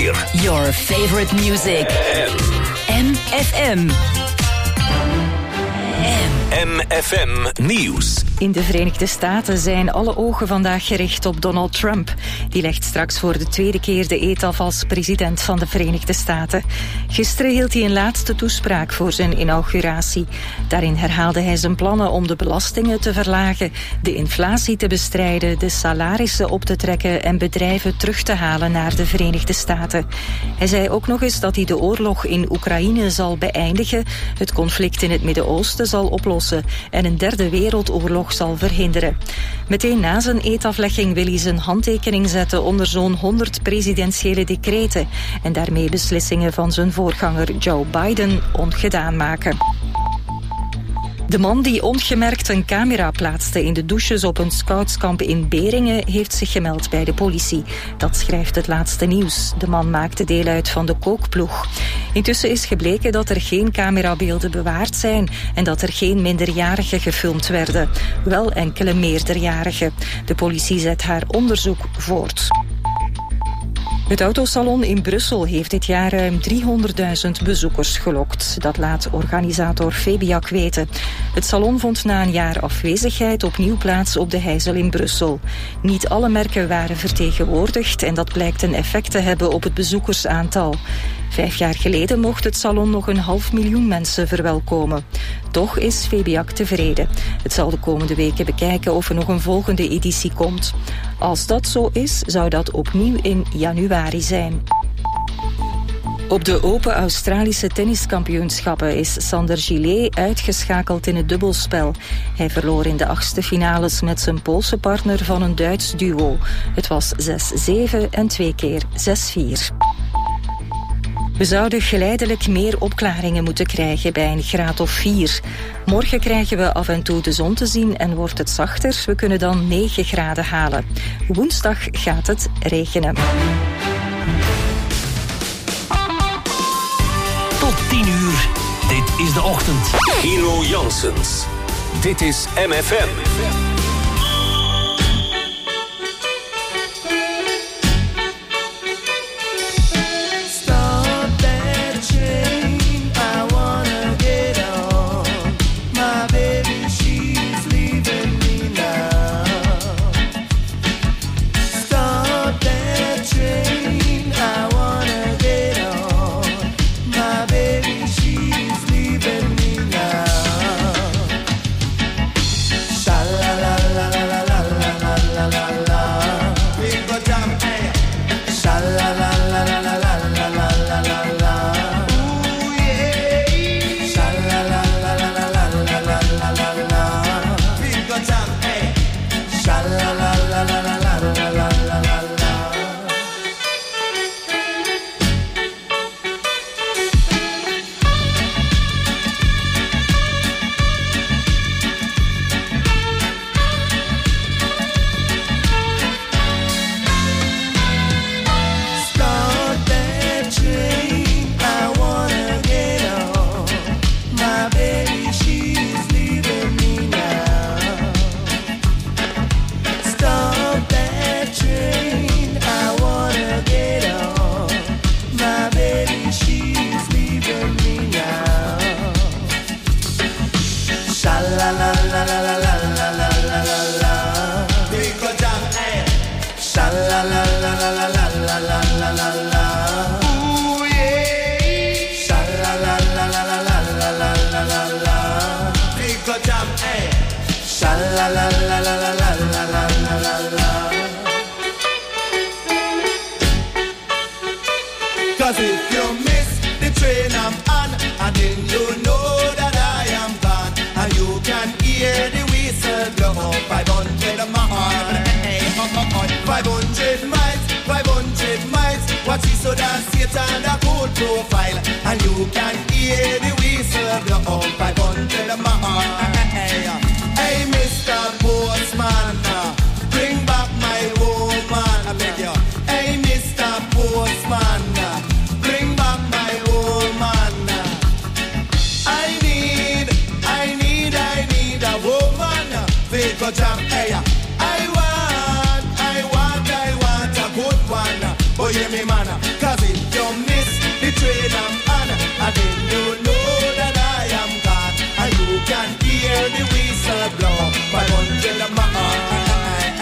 weer. Your favorite music. MFM. MFM Nieuws. In de Verenigde Staten zijn alle ogen vandaag gericht op Donald Trump. Die legt straks voor de tweede keer de eed af als president van de Verenigde Staten. Gisteren hield hij een laatste toespraak voor zijn inauguratie. Daarin herhaalde hij zijn plannen om de belastingen te verlagen, de inflatie te bestrijden, de salarissen op te trekken en bedrijven terug te halen naar de Verenigde Staten. Hij zei ook nog eens dat hij de oorlog in Oekraïne zal beëindigen, het conflict in het Midden-Oosten zal oplossen en een derde wereldoorlog zal verhinderen. Meteen na zijn eedaflegging wil hij zijn handtekening zetten onder zo'n 100 presidentiële decreten en daarmee beslissingen van zijn voorganger Joe Biden ongedaan maken. De man die ongemerkt een camera plaatste in de douches op een scoutskamp in Beringen heeft zich gemeld bij de politie. Dat schrijft het laatste nieuws. De man maakte deel uit van de kookploeg. Intussen is gebleken dat er geen camerabeelden bewaard zijn en dat er geen minderjarigen gefilmd werden. Wel enkele meerderjarigen. De politie zet haar onderzoek voort. Het autosalon in Brussel heeft dit jaar ruim 300.000 bezoekers gelokt. Dat laat organisator Febiak weten. Het salon vond na een jaar afwezigheid opnieuw plaats op de Heijzel in Brussel. Niet alle merken waren vertegenwoordigd en dat blijkt een effect te hebben op het bezoekersaantal. 5 jaar geleden mocht het salon nog 500.000 mensen verwelkomen. Toch is Febiak tevreden. Het zal de komende weken bekijken of er nog een volgende editie komt. Als dat zo is, zou dat opnieuw in januari zijn. Op de Open Australische tenniskampioenschappen is Sander Gillet uitgeschakeld in het dubbelspel. Hij verloor in de 8e finales met zijn Poolse partner van een Duits duo. Het was 6-7 en 2 keer 6-4. We zouden geleidelijk meer opklaringen moeten krijgen bij een graad of 4. Morgen krijgen we af en toe de zon te zien en wordt het zachter. We kunnen dan 9 graden halen. Woensdag gaat het regenen. Tot 10 uur. Dit is de ochtend. Hero Janssens. Dit is MFM. Cause if you miss the train I'm on, and then you know that I am gone, and you can hear the whistle blow. 500 miles, 500 miles, 500 miles. Watch it so that Satan a cool profile, and you can hear the whistle blow. 500 miles. Hey, Mr. Postman, bring back my woman, I beg you. Hey, Mr. Postman, bring back my woman. I need a woman. Vico jam, hey. I want a good one. Oh, yeah, me man, cause it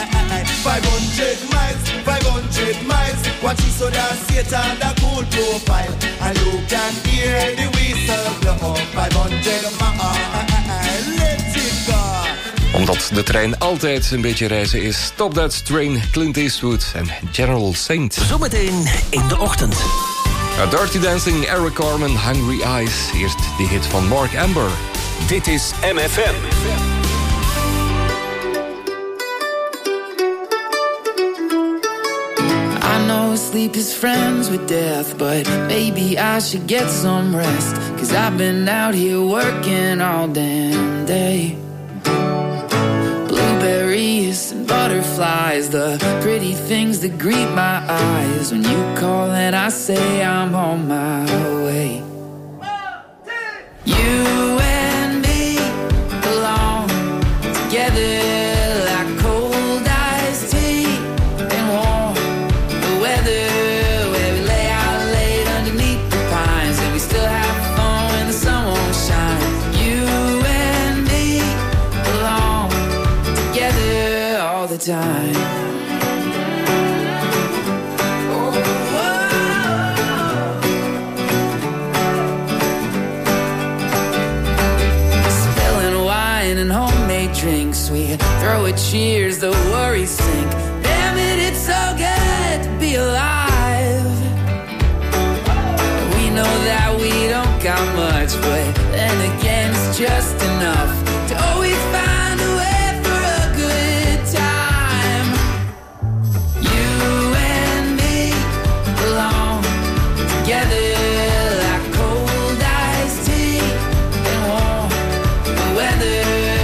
500 miles, 500 miles. Watch it so that Satan the cool profile, and you can hear the whistle blow. 500 miles, let it go. Omdat de trein altijd een beetje reizen is. Stop That Train, Clint Eastwood en General Saint. Zometeen in de ochtend. Dirty Dancing, Eric Carmen, Hungry Eyes. Eerst die hit van Mark Amber. Dit is MFM. I know sleep is friends with death, but maybe I should get some rest. 'Cause I've been out here working all damn day. Blueberries and butterflies, the pretty things that greet my eyes. When you call and I say I'm on my way. You and me belong together like cold iced tea and warm the weather, where we lay out late underneath the pines and we still have fun when the sun won't shine. You and me belong together all the time. Drinks, we throw a cheers, the worries sink. Damn it, it's so good to be alive. We know that we don't got much, but then again it's just enough to always find a way for a good time. You and me belong together like cold iced tea and warm the weather.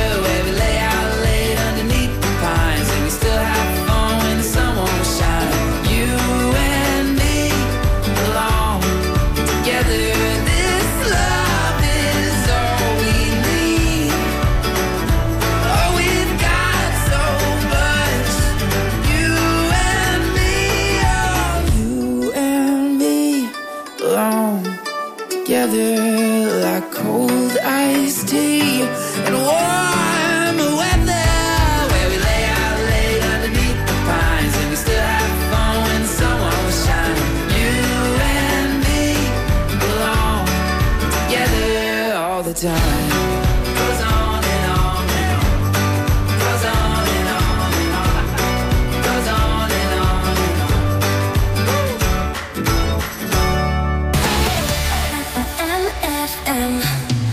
Together like cold iced tea and warm weather, where we lay out late underneath the pines and we still have fun when the sun won't shine. You and me belong together all the time. Goes on and on and on. Goes on and on and on. Goes on and on and on. MFM.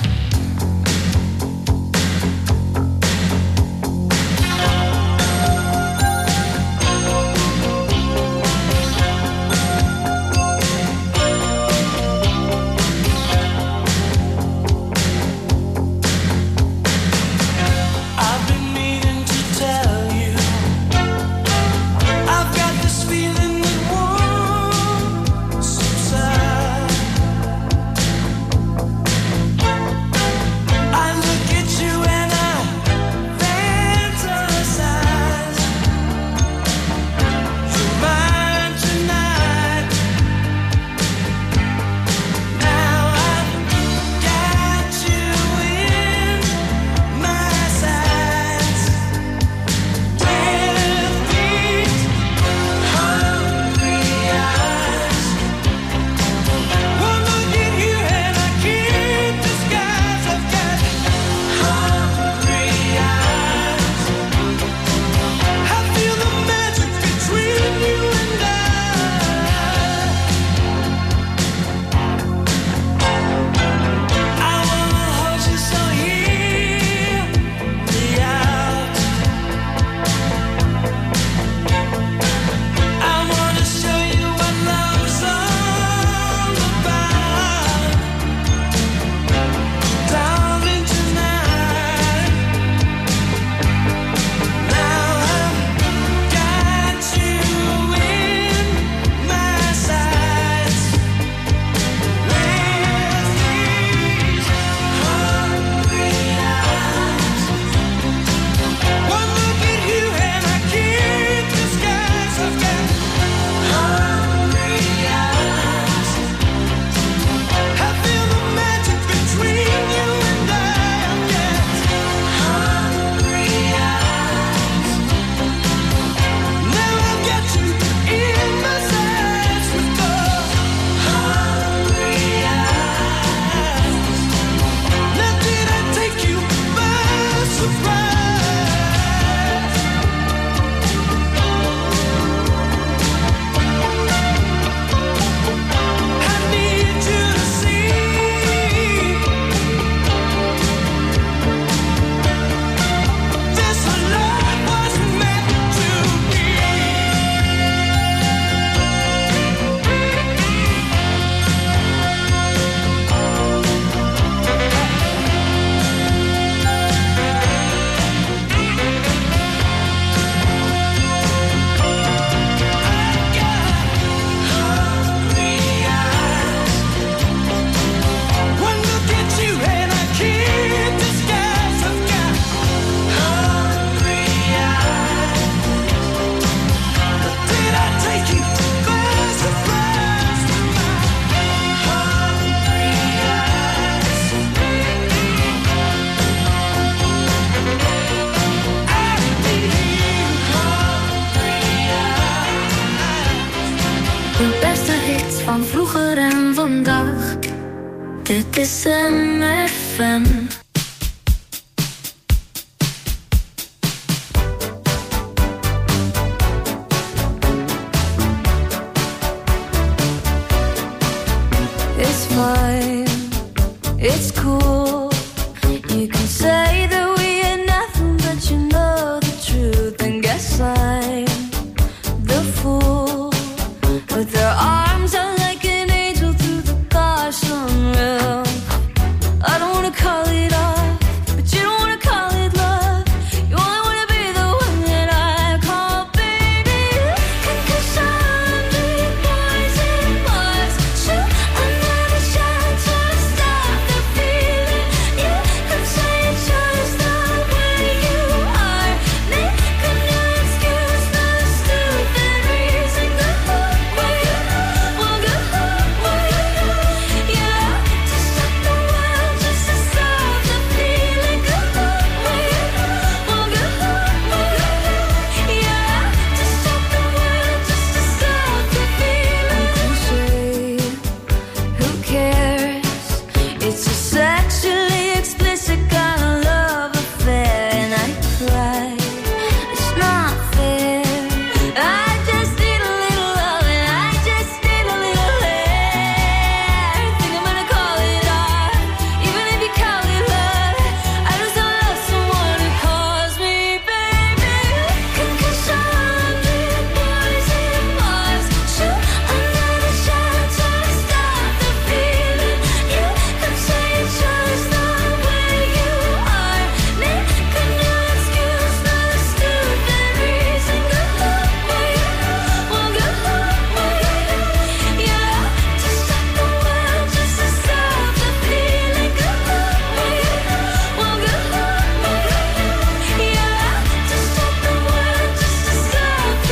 Dit is MFM. It's fine, it's cool. You can say that we are nothing, but you know the truth. And guess I'm the fool. With their arms out like an angel through the gosh unreal. I don't wanna call it off, but you don't wanna call it love. You only wanna be the one that I call baby. Concussion, big boys and boys. Shoot another shot to stop the feeling. You could say it's just the way you are. Making no excuse, no stupid reason. Go where you want, go where you yeah. To stop the world, just to stop the feeling. Go where you want, go where you yeah. To stop the world, just to stop the feeling. Cliche, who cares? It's a sexually explicit kind of love affair, and I cry. It's not fair. I just need a little love, and I just need a little air. Think I'm gonna call it art, even if you call it love. I just don't love someone who calls me baby. Concussion, big boys and boys. Shoot another shot to stop the feeling. You could say it's just the way you are. Making no excuse, no stupid reason. Go where you want, go where you yeah. To stop the world, just to stop the feeling. Go where you want, go where you yeah. To stop the world, just to stop the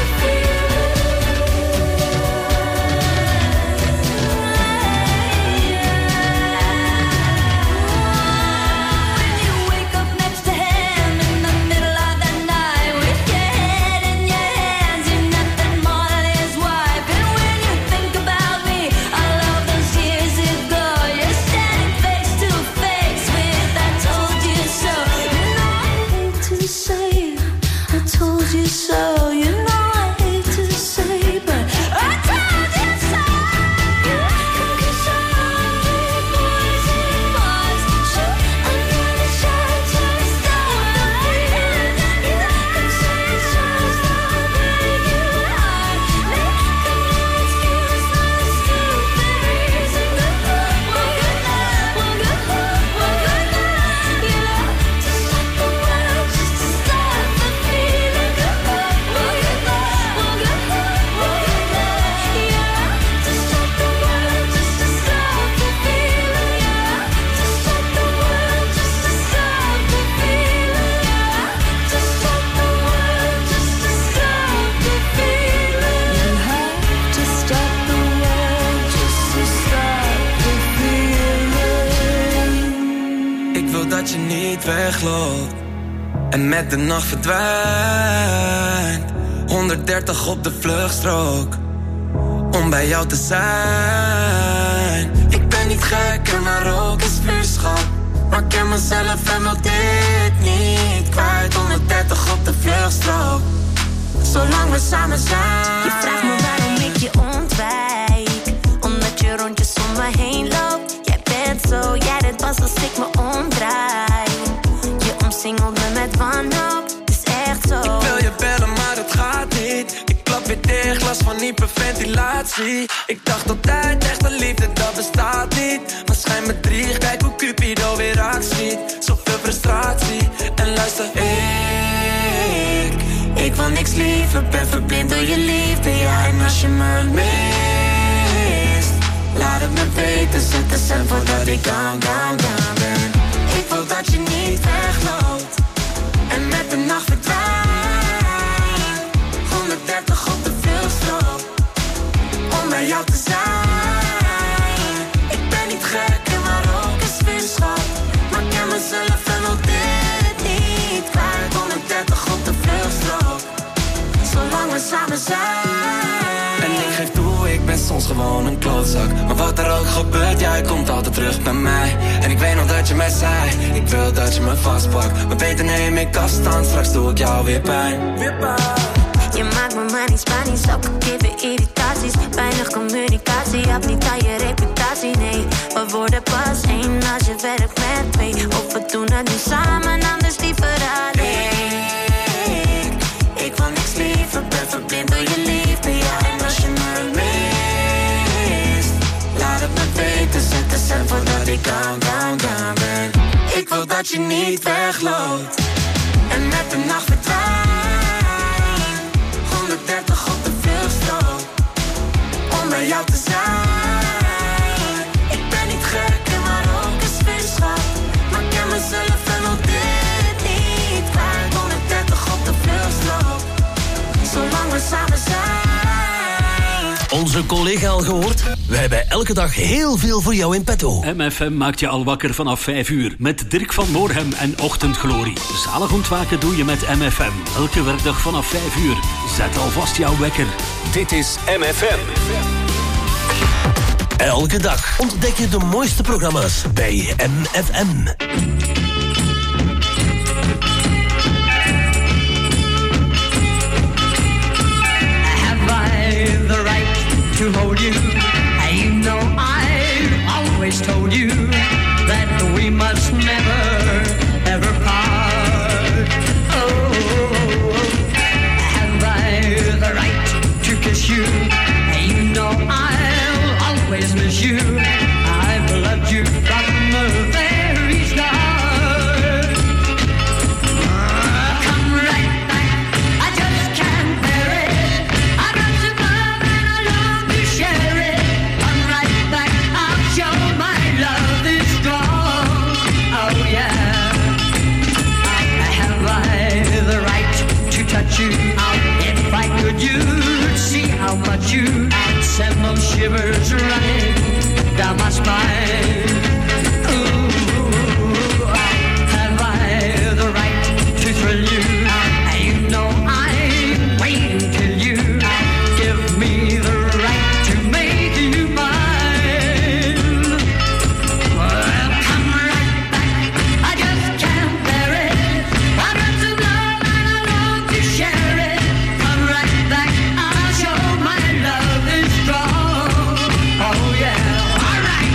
feeling. When you wake up next to him in the middle of the night with your head in your hands, you're nothing more than his wife. And when you think about me, all of those years ago, you're standing face to face with I told you so. You know I hate to say I told you so. You know I hate to say, but I told you so. Concussion, big boys and boys. Shoot another shot to stop the feeling. You could say it's just the way you are. Making no excuse, no stupid reason. Go where you want, go where you yeah. To stop the world, just to stop the feeling. Go where you want, go where you yeah. To stop the world, just to stop the feeling. Yeah. To stop the world, just to stop the feeling. Yeah. To stop the world, just to stop the feeling. You have to stop the world, just to stop the feeling. Ik wil dat je niet wegloopt en met de nacht verdwijnt. 130 op de vluchtstrook om bij jou te zijn. Ik ben niet gek en maar ook is vuurschap. Maar ik ken mezelf en wil dit niet kwijt. 130 op de vluchtstrook, zolang we samen zijn. Je vraagt me waarom ik je ontwijk, omdat je rondjes om me heen loopt. Jij bent zo, jij dit pas als ik me omdraai. Je omsingelt me met wanhoop, het is echt zo. Ik wil je bellen, maar het gaat niet. Ik klap weer dicht, last van hyperventilatie. Ik dacht altijd, echte liefde, dat bestaat niet. Maar schijn me drie, kijk hoe Cupido weer actie. Zoveel frustratie, en luister, ik wil niks liever, ben verblind door je liefde. Ja, en als je me mist, laat het me weten, zet de cent voordat ik down ben. Ik wil dat je niet wegloopt en met de nacht verdwijnt. 130 op de vluchtstrook om bij jou te zijn. Ik ben niet gek en maar ook is vuurschap. Maar ik ken mezelf en wil dit niet kwijt. 130 op de vluchtstrook, zolang we samen zijn. En ik geef toe, ik ben soms gewoon een klootzak. Maar wat er ook gebeurt, jij komt altijd terug bij mij. En ik weet nog dat je mij zei, ik wil dat je me vastpakt. Maar beter neem ik afstand, straks doe ik jou weer pijn. Je maakt me maar niet Spanisch, ook geven irritaties. Weinig communicatie, heb niet aan je reputatie, nee. We worden pas één als je werkt met twee. Of we doen het nu samen, anders liever alleen. Ik wil niks liever, ben verblind door je liefde, ja. En als je me mist, laat het me weten, zet de cent voordat ik down ben. Ik wil dat je niet wegloopt en met de nacht verdwijnt. 130 op de vluchtstrook om bij jou te zijn. Ik ben niet gek en maar ook een spinschap, maar ik ken mezelf en al dit niet kwijt. 130 op de vluchtstrook, zolang we samen zijn. Onze collega al gehoord? We hebben elke dag heel veel voor jou in petto. MFM maakt je al wakker vanaf 5 uur. Met Dirk van Moorhem en Ochtendglorie. Zalig ontwaken doe je met MFM. Elke werkdag vanaf 5 uur. Zet alvast jouw wekker. Dit is MFM. Elke dag ontdek je de mooiste programma's bij MFM. The right to hold you. You know I've always told you that we must never ever part. Oh, have I the right to kiss you? You know I'll always miss you. I've loved you from the very start. Come right back, I just can't bear it. I got to love and I long to share it. Come right back, I'll show my love is strong. Oh yeah. Have I the right to touch you? If I could, you'd see how much you send those shivers running down my spine. Ooh, have I the right to thrill you? You know I'm waiting till you give me the right to make you mine. Well, come right back, I just can't bear it. I got some love and I long to share it. Come right back, I'll show my love is strong. Oh yeah, all right.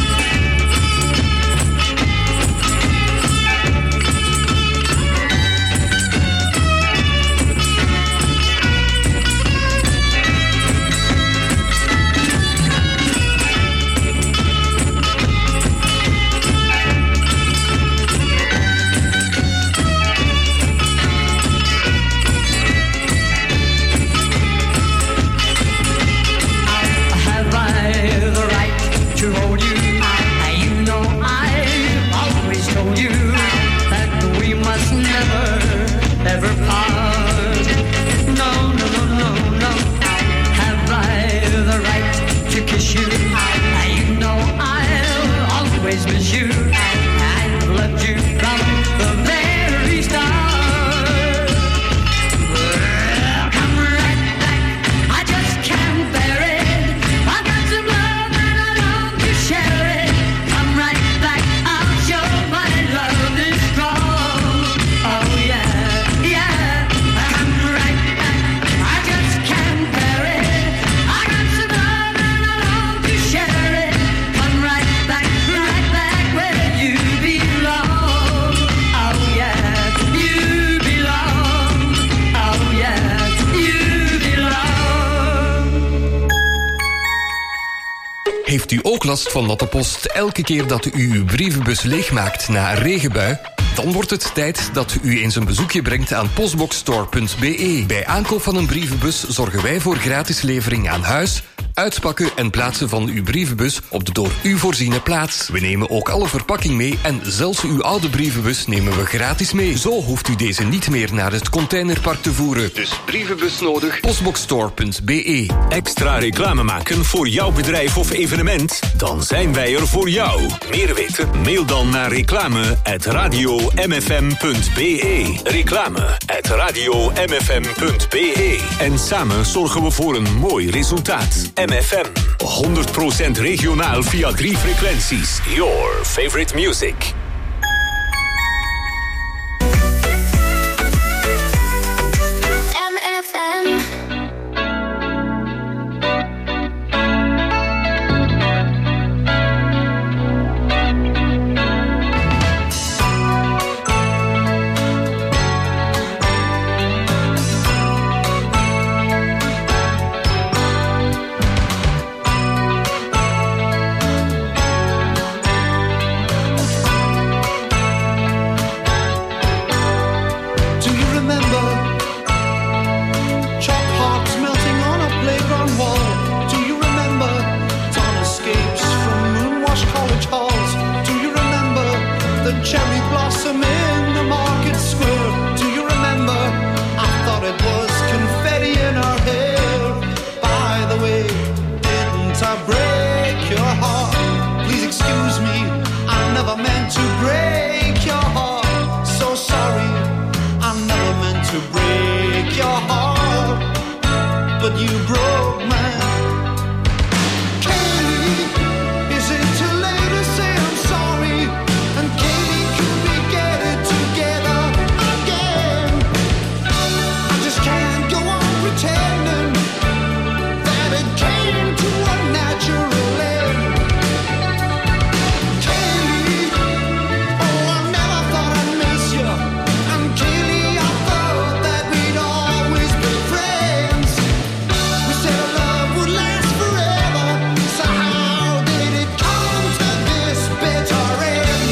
Have I the right to hold you? You know I've always told you that we must never, ever part. No, no, no, no, no. Have I the right to kiss you? You know I'll always miss you. I've loved you from the very start. Come right back, I just can't bear it. I got some love and I long to share it. Come right back, I'll show my love is strong. Oh yeah, yeah. Come right back, I just can't bear it. I got some love and I long to share it. Come right back where you belong. Oh yeah, you belong. Oh yeah, you belong. Heeft u ook last van natte post elke keer dat u uw brievenbus leegmaakt na een regenbui? Dan wordt het tijd dat u eens een bezoekje brengt aan postboxstore.be. Bij aankoop van een brievenbus zorgen wij voor gratis levering aan huis, uitpakken en plaatsen van uw brievenbus op de door u voorziene plaats. We nemen ook alle verpakking mee en zelfs uw oude brievenbus nemen we gratis mee. Zo hoeft u deze niet meer naar het containerpark te voeren. Dus brievenbus nodig, postboxstore.be. Extra reclame maken voor jouw bedrijf of evenement? Dan zijn wij er voor jou. Meer weten? Mail dan naar reclame@radiomfm.be. Reclame@radiomfm.be. En samen zorgen we voor een mooi resultaat. MFM. 100% regionaal via 3 frequenties. Your favorite music. Cherry blossom in the market square. Do you remember? I thought it was confetti in our hair. By the way, didn't I break your heart? Please excuse me, I never meant to break your heart. So sorry, I never meant to break your heart. But you broke mine. Katie, is it too late to say I'm sorry? And Katie, could we get it together again? I just can't go on pretending that it came to a natural end. Katie, oh, I never thought I'd miss you. And Katie, I thought that we'd always be friends. We said our love would last forever. So how did it come to this bitter end?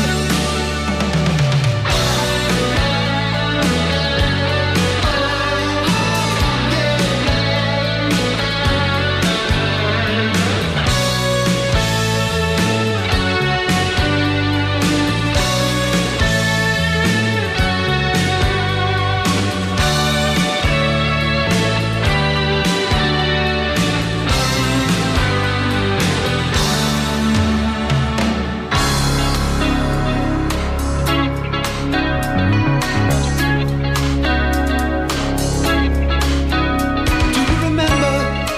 Do you remember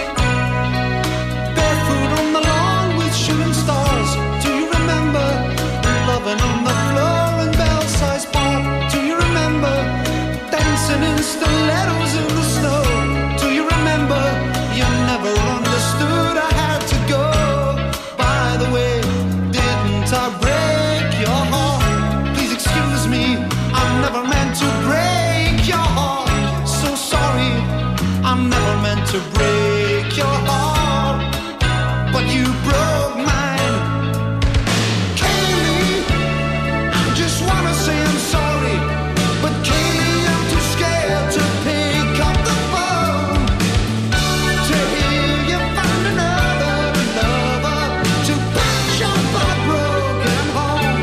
barefoot on the lawn with shooting stars? Do you remember loving on the floor in Belsize Park? Do you remember dancing in stilettos in the snow? Do you remember you never understood I had to go? By the way, didn't I break your heart? Please excuse me, I never meant to break your heart. So sorry, I never meant to break your heart. But you broke mine. Kaylee, I just wanna say I'm sorry. But Kaylee, I'm too scared to pick up the phone. To hear you find another lover to patch up our broken home.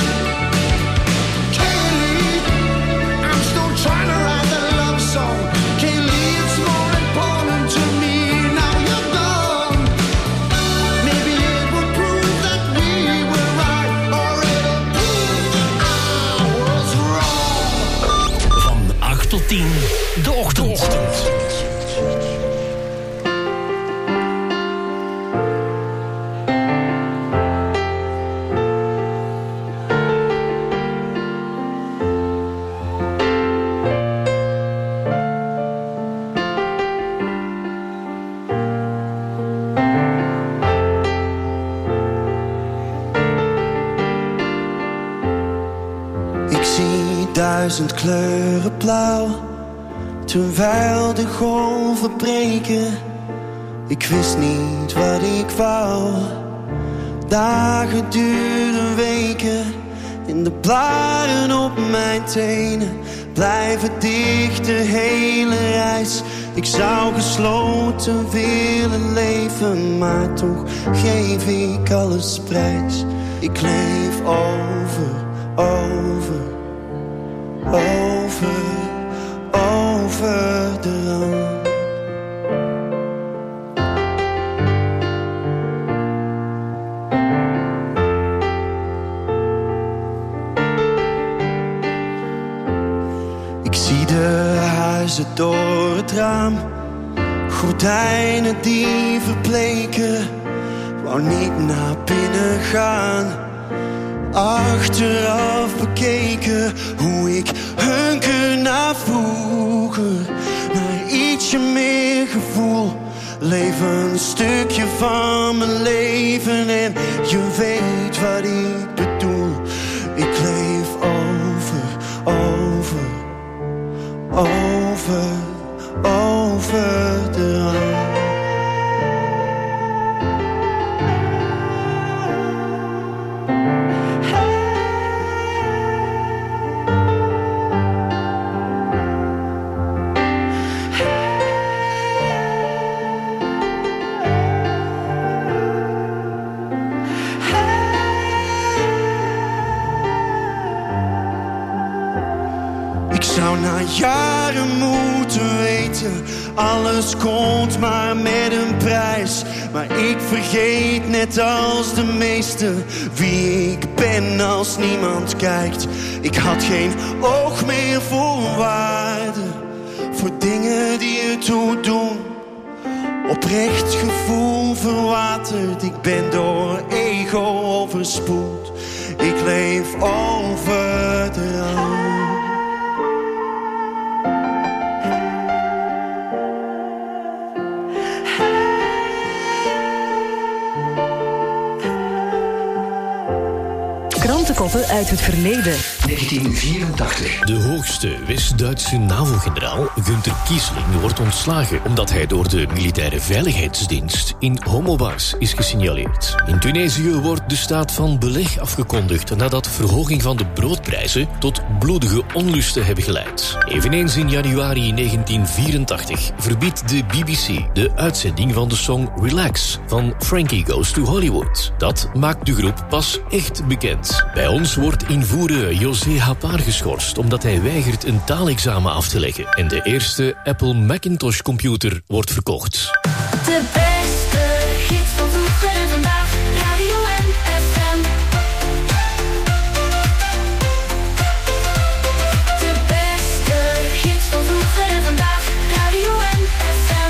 Kaylee, I'm still trying to write the love song. Kaylee, it's more important to me now you're gone. Maybe it would prove that we were right, or it'll prove that I was wrong. Van 8 tot 10, de ochtend. Ik zie 1000 kleuren blauw, terwijl de golven breken. Ik wist niet wat ik wou. Dagen duren weken, in de blaren op mijn tenen blijven dicht de hele reis. Ik zou gesloten willen leven, maar toch geef ik alles prijs. Ik leef over de rand. Ik zie de huizen door het raam, Gordijnen die verbleken, wou niet naar binnen gaan. Achteraf bekeken, hoe ik hunker naar vroeger. Naar ietsje meer gevoel, leef een stukje van mijn leven. En je weet wat ik bedoel. Ik leef over de rand. Na jaren moeten weten, alles komt maar met een prijs. Maar ik vergeet net als de meesten wie ik ben als niemand kijkt. Ik had geen oog meer voor waarde, voor dingen die ertoe doen. Oprecht gevoel verwaterd, ik ben door ego overspoeld. Ik leef over de rand. Krantenkoppen uit het verleden. 1984. De hoogste West-Duitse NAVO-generaal Günther Kiesling wordt ontslagen omdat hij door de militaire veiligheidsdienst in homobars is gesignaleerd. In Tunesië wordt de staat van beleg afgekondigd nadat verhoging van de broodprijzen tot bloedige onlusten hebben geleid. Eveneens in januari 1984 verbiedt de BBC de uitzending van de song Relax van Frankie Goes to Hollywood. Dat maakt de groep pas echt bekend. Bij ons wordt invoerder José Hapar geschorst omdat hij weigert een taalexamen af te leggen. En de eerste Apple Macintosh computer wordt verkocht. De beste hits van vroeger en vandaag, Radio FM. De beste hits van vroeger en vandaag, Radio FM.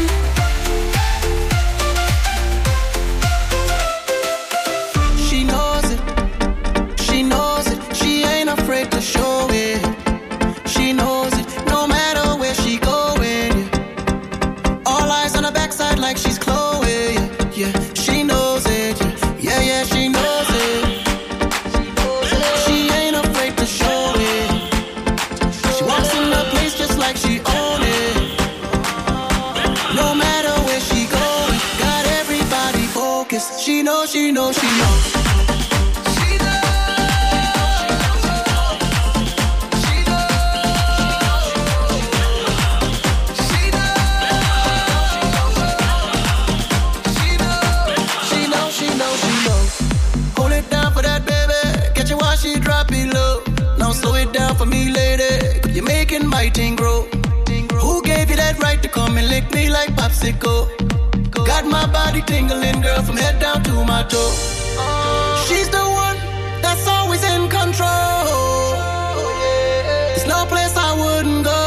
She knows it, she knows it, she ain't afraid to show it. She knows it, no matter where she going. All eyes on her backside like she's Chloe. Yeah, she knows it. Yeah, yeah, she knows it. She ain't afraid to show it. She walks in the place just like she own it. No matter where she going, got everybody focused. She knows, she knows, she knows. For me, lady, you're making my thing grow. Who gave you that right to come and lick me like popsicle? Got my body tingling, girl, from head down to my toe. She's the one that's always in control. There's no place I wouldn't go.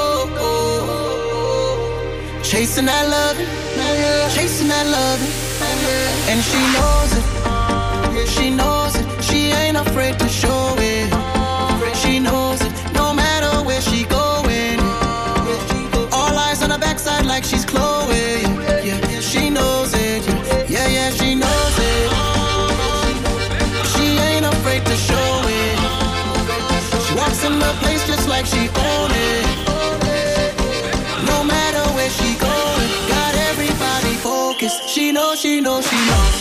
Chasing that loving, chasing that loving, and she knows it. She knows it. She ain't afraid to show it. She knows it, no matter where she going. All eyes on her backside like she's Chloe. Yeah, she knows it. Yeah, yeah, she knows it. She ain't afraid to show it. She walks in the place just like she own it. No matter where she going, got everybody focused. She knows, she knows, she knows.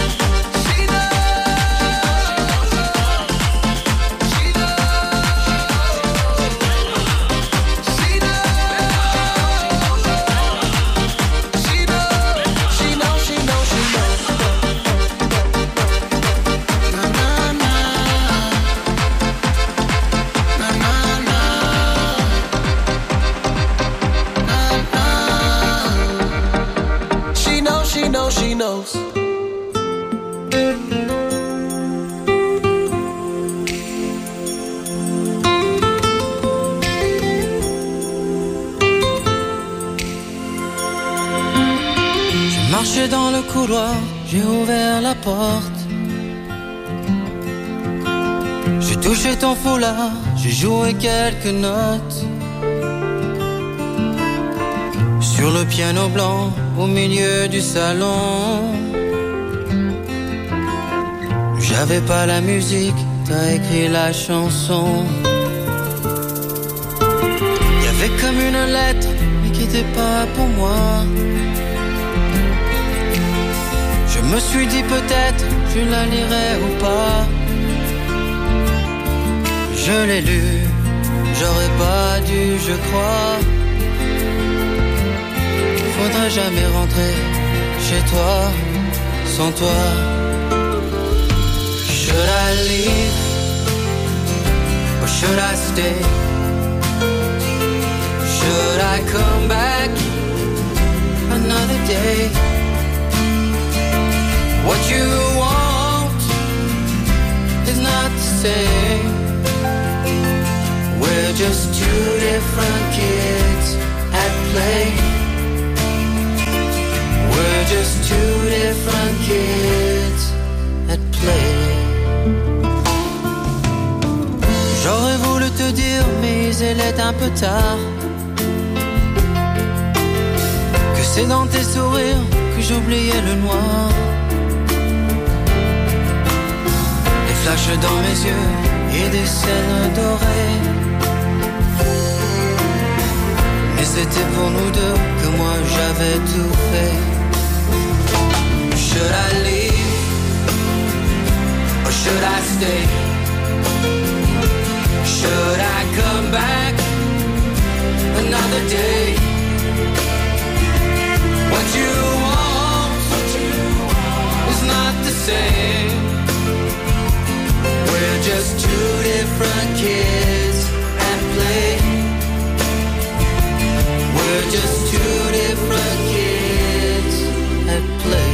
She knows. Marché dans le couloir, j'ai ouvert la porte. J'ai touché ton foulard, j'ai joué quelques notes. Sur le piano blanc, au milieu du salon. J'avais pas la musique, t'as écrit la chanson. Y'avait comme une lettre, mais qui était pas pour moi. Je me suis dit peut-être, je la lirai ou pas. Je l'ai lu, j'aurais pas dû, je crois. Faudrait jamais rentrer chez toi, sans toi. Should I leave or should I stay? Should I come back another day? What you want is not the same. We're just two different kids at play. We're just two different kids at play. J'aurais voulu te dire, mais il est un peu tard. Que c'est dans tes sourires que j'oubliais le noir. Des flashs dans mes yeux et des scènes dorées. Mais c'était pour nous deux que moi j'avais tout fait. Should I leave or should I stay? Should I come back another day? What you want is not the same. We're just two different kids at play. We're just two different kids at play.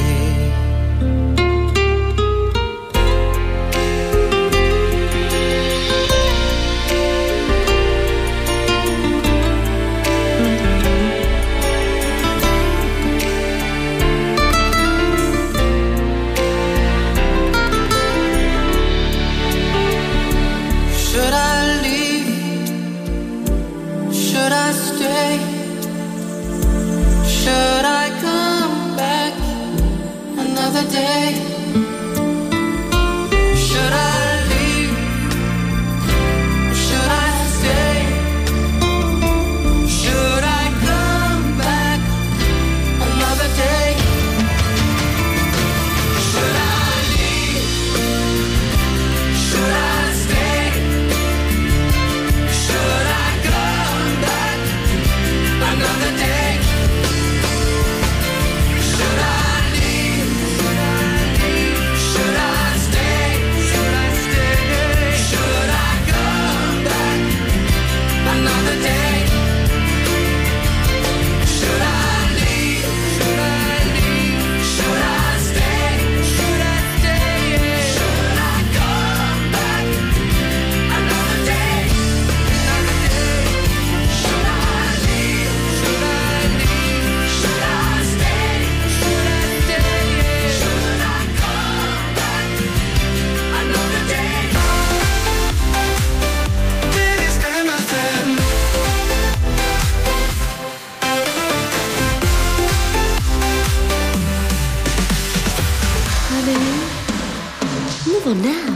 Should I come back another day? Should I leave? Should I stay? Should I come back another day? Should I leave? Should I stay? Should I come back another day? Now.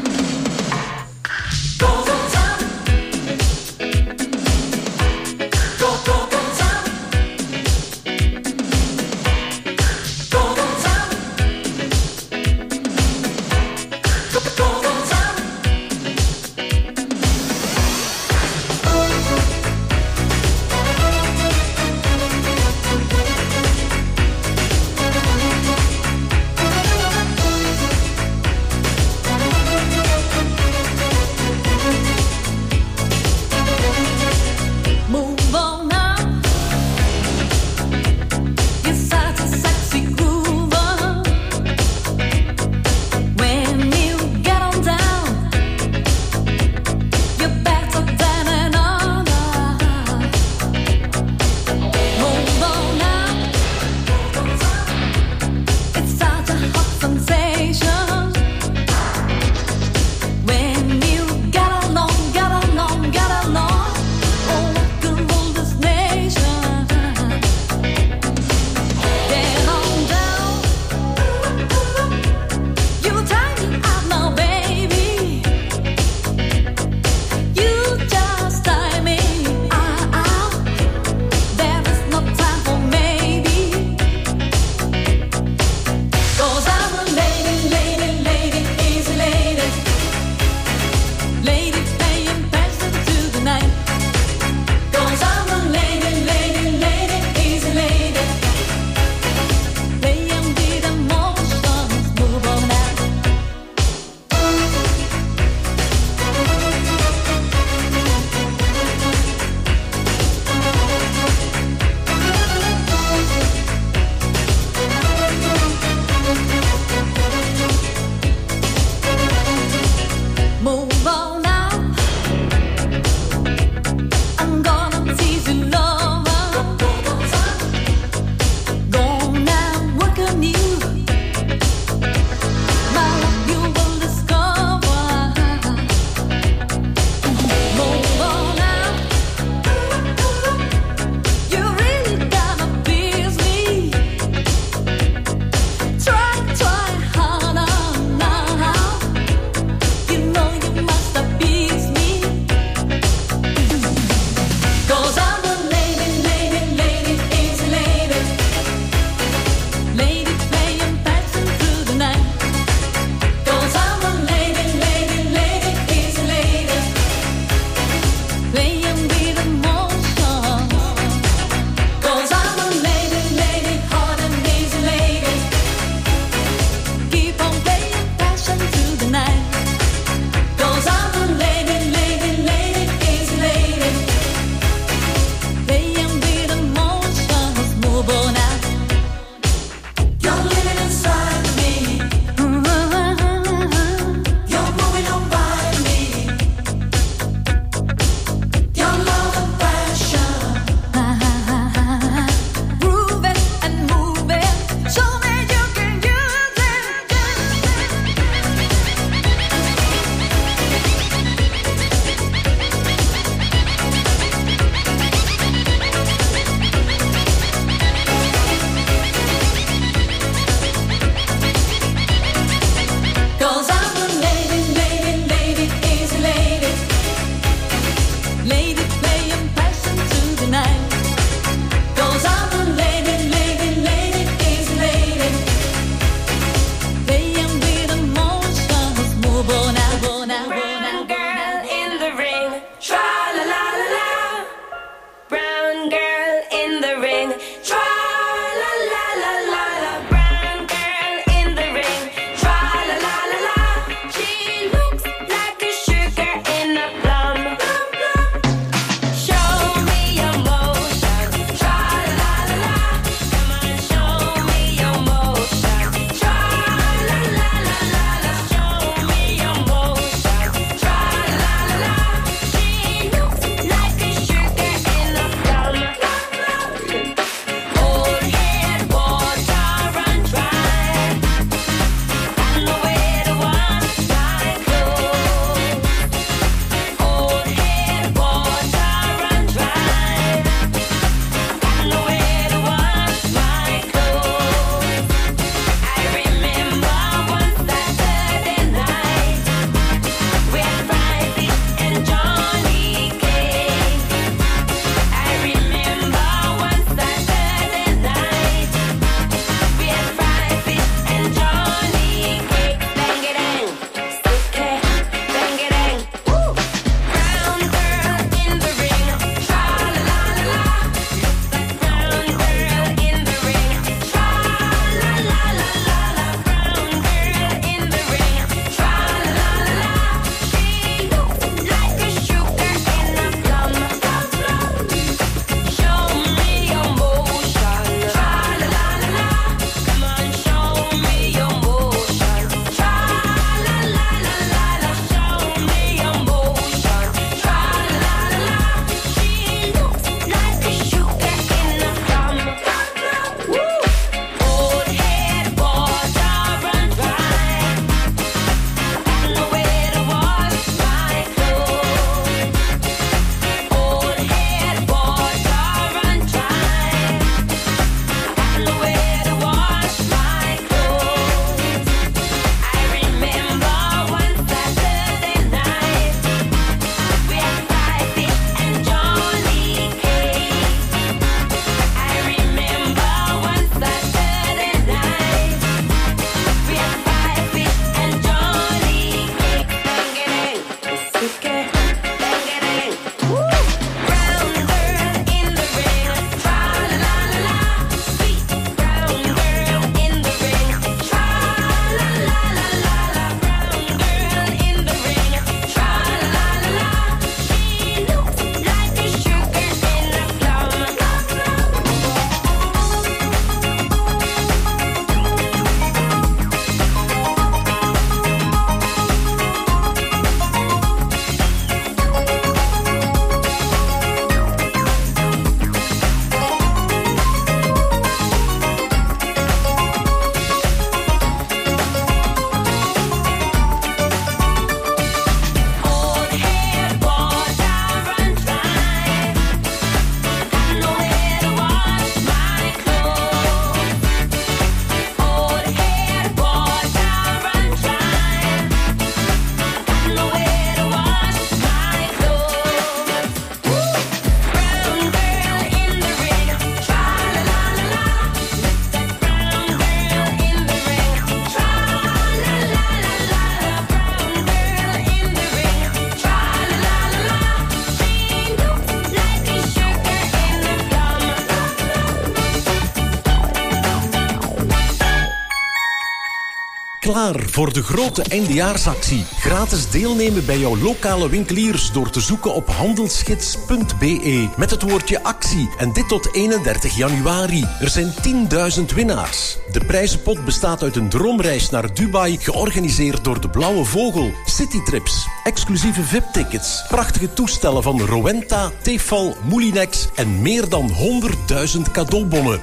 Klaar voor de grote eindejaarsactie. Gratis deelnemen bij jouw lokale winkeliers door te zoeken op handelsgids.be met het woordje actie. En dit tot 31 januari. Er zijn 10.000 winnaars. De prijzenpot bestaat uit een droomreis naar Dubai, georganiseerd door de Blauwe Vogel. Citytrips, exclusieve VIP-tickets, prachtige toestellen van Rowenta, Tefal, Moulinex en meer dan 100.000 cadeaubonnen.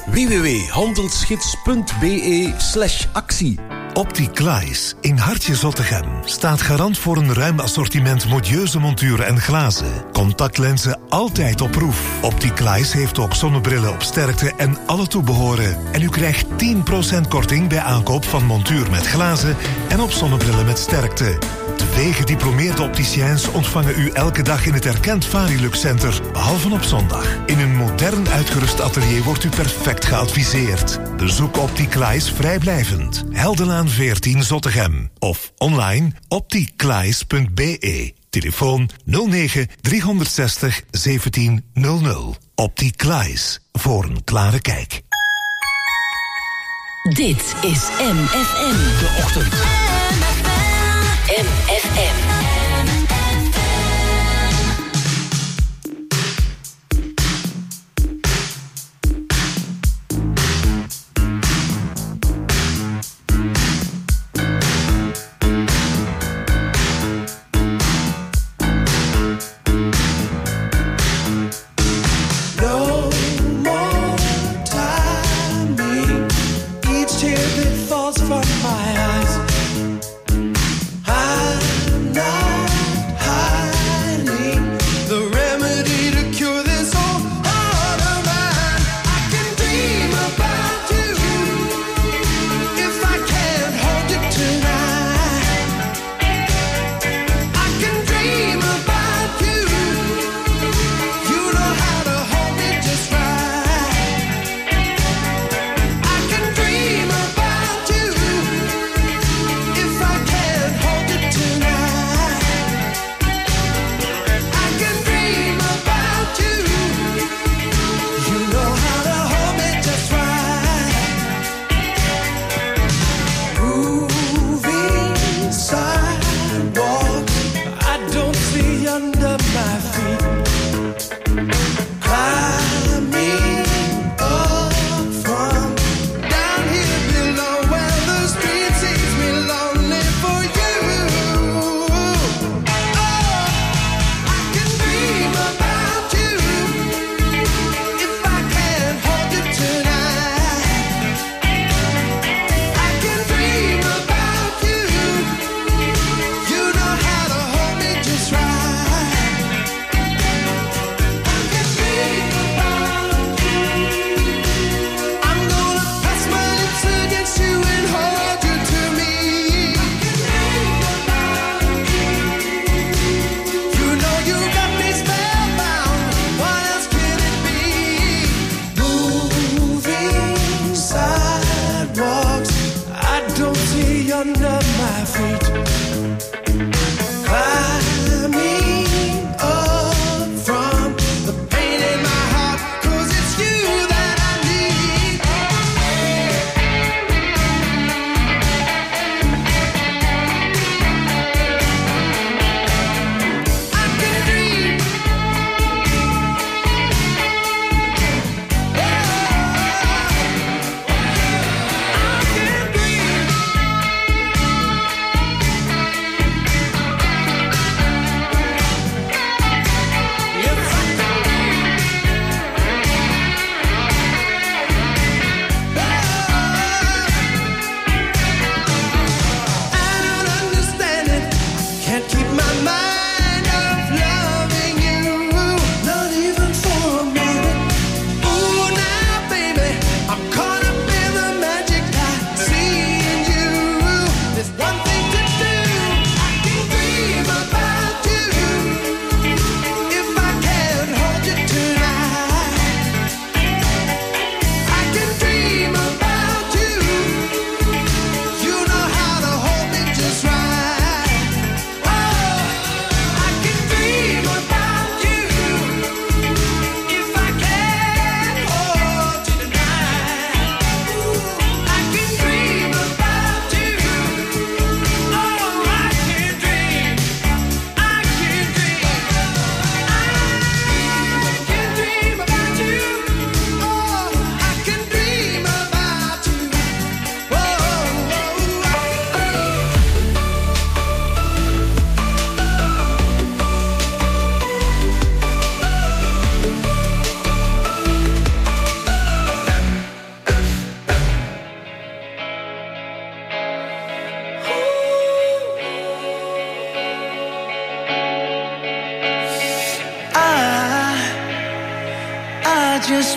www.handelsgids.be/actie. Opticlies in Hartje Zottegem staat garant voor een ruim assortiment modieuze monturen en glazen. Contactlenzen altijd op proef. Opticlies heeft ook zonnebrillen op sterkte en alle toebehoren. En u krijgt 10% korting bij aankoop van montuur met glazen en op zonnebrillen met sterkte. 2 gediplomeerde opticiens ontvangen u elke dag in het erkend Varilux Center, behalve op zondag. In een modern uitgerust atelier wordt u perfect geadviseerd. Bezoek Opticlies vrijblijvend. Heldenlaan 14 Zottegem. Of online opticlies.be. Telefoon 09 360 1700. Opticlies. Voor een klare kijk. Dit is MFM. De ochtend. MFM.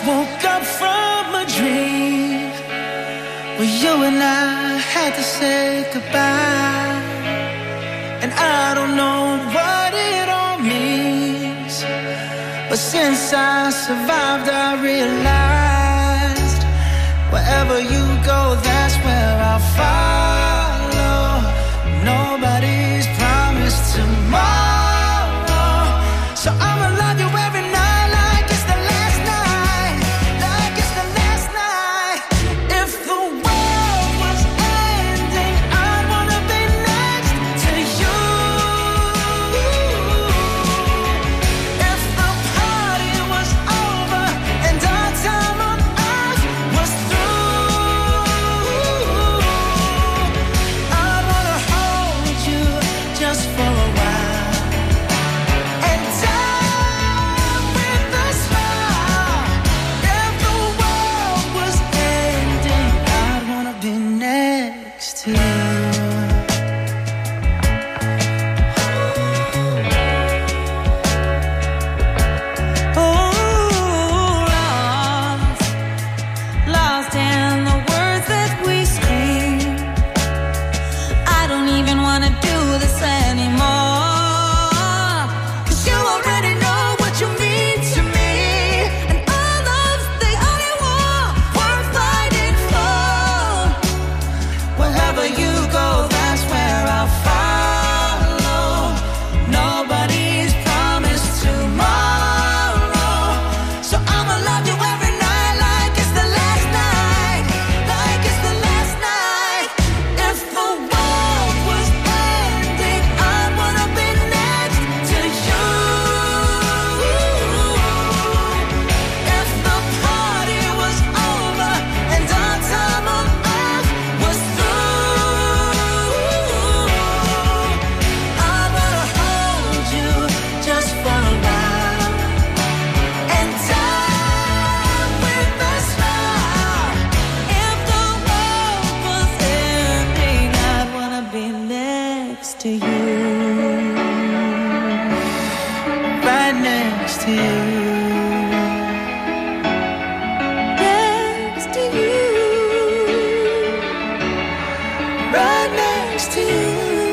woke up from a dream where you and I had to say goodbye. And I don't know what it all means, but since I survived I realized wherever you go, that's where I'll follow. Nobody's promised tomorrow, so I'ma love you every night like it's the last night, like it's the last night. If the world was ending, I'd wanna be next to you. If the party was over and our time on earth was through, I'd wanna hold you just for a while and die with a smile. If the world was ending, I'd wanna be next to you. Lost in the words that we scream. I don't even wanna do this anymore, 'cause you already know what you mean to me, and our love's the only war worth fighting for. Wherever you go, that's where I'll follow. Nobody's promised tomorrow, so I'ma love you every night like it's the last night, like it's the last night. If the world was ending, I'd wanna be next to you. If the party was over and our time on earth was through, I'd wanna hold you just for a while and die with a smile. If the world was ending, I'd wanna be next to you, Right next to you. next to you. Right next to you.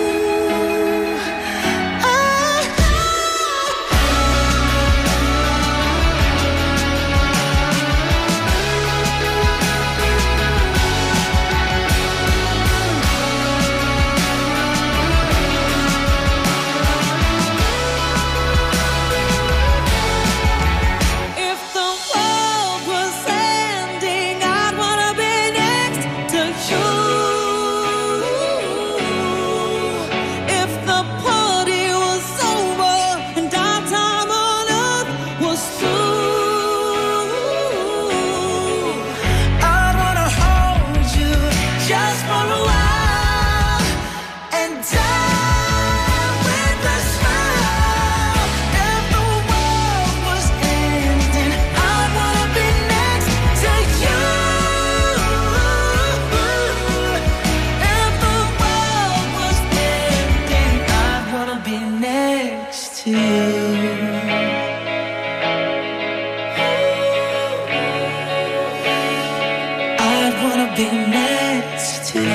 If the world was ending, I'd wanna be next to you. If the party was over and our time on earth was through, I'd wanna hold you just for a while and die with a smile. If the world was ending, I'd wanna be next to you. If the world was ending, I'd wanna be next to you. I'd wanna be next to you.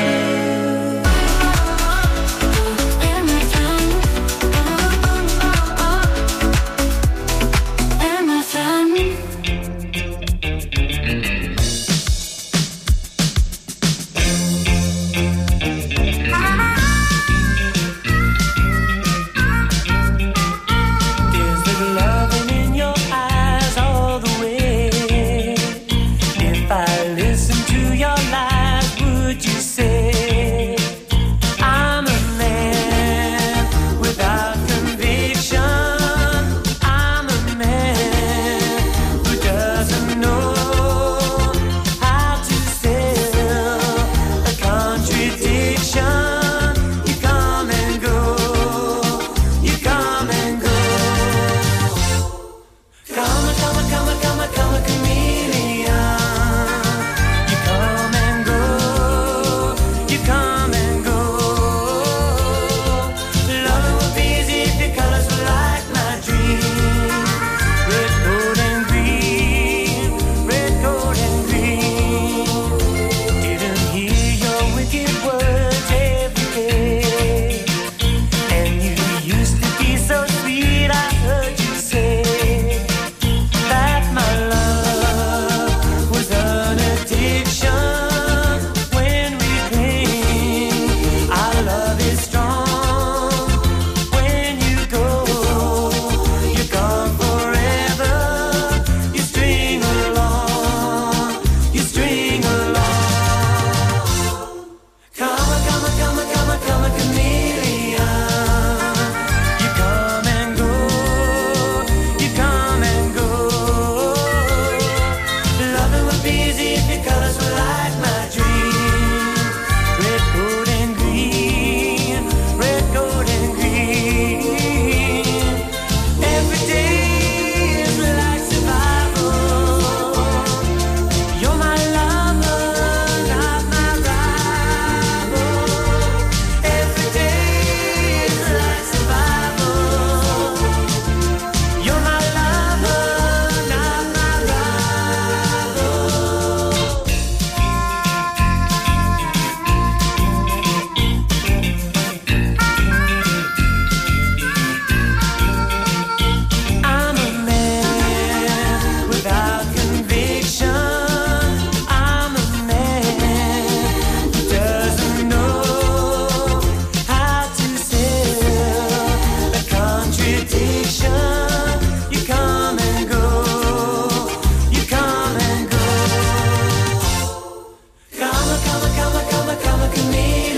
Is there loving in your eyes all the way? If I listen to your lies, would you say I'm a man without conviction? I'm a man who doesn't know how to sell a contradiction. You come and go, you come and go. Come a chameleon. You come and go, you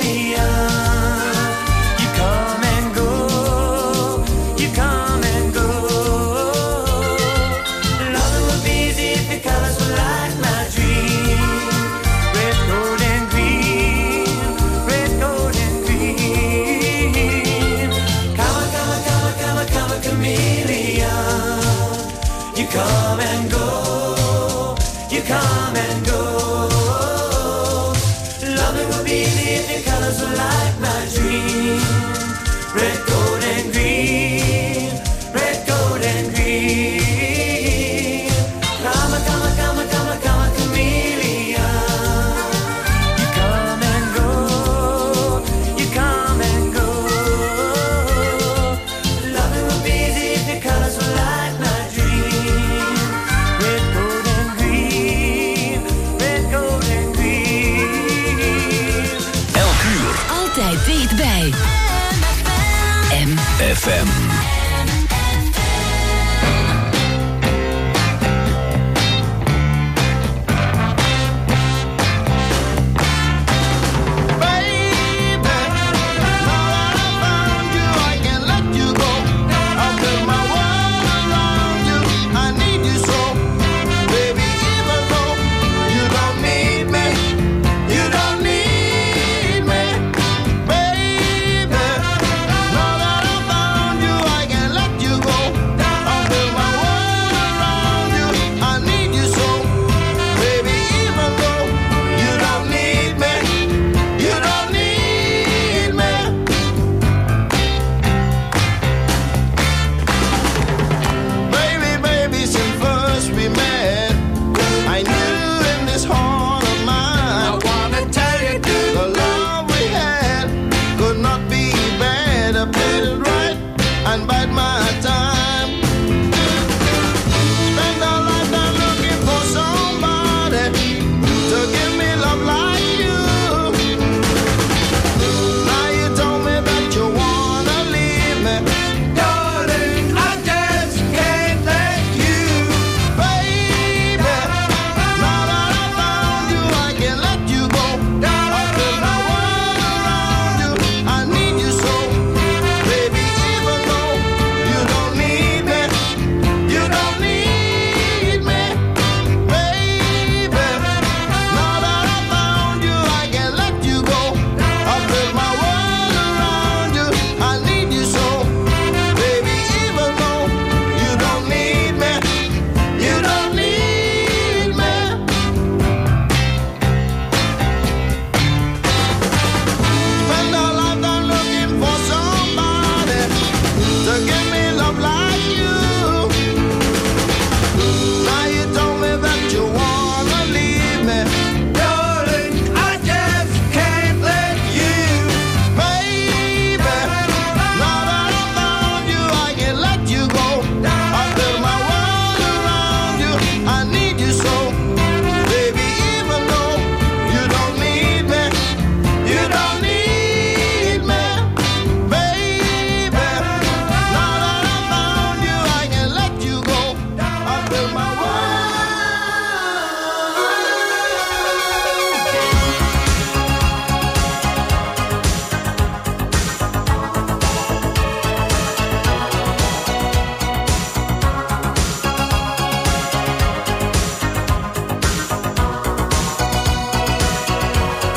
Dichtbij. MFM.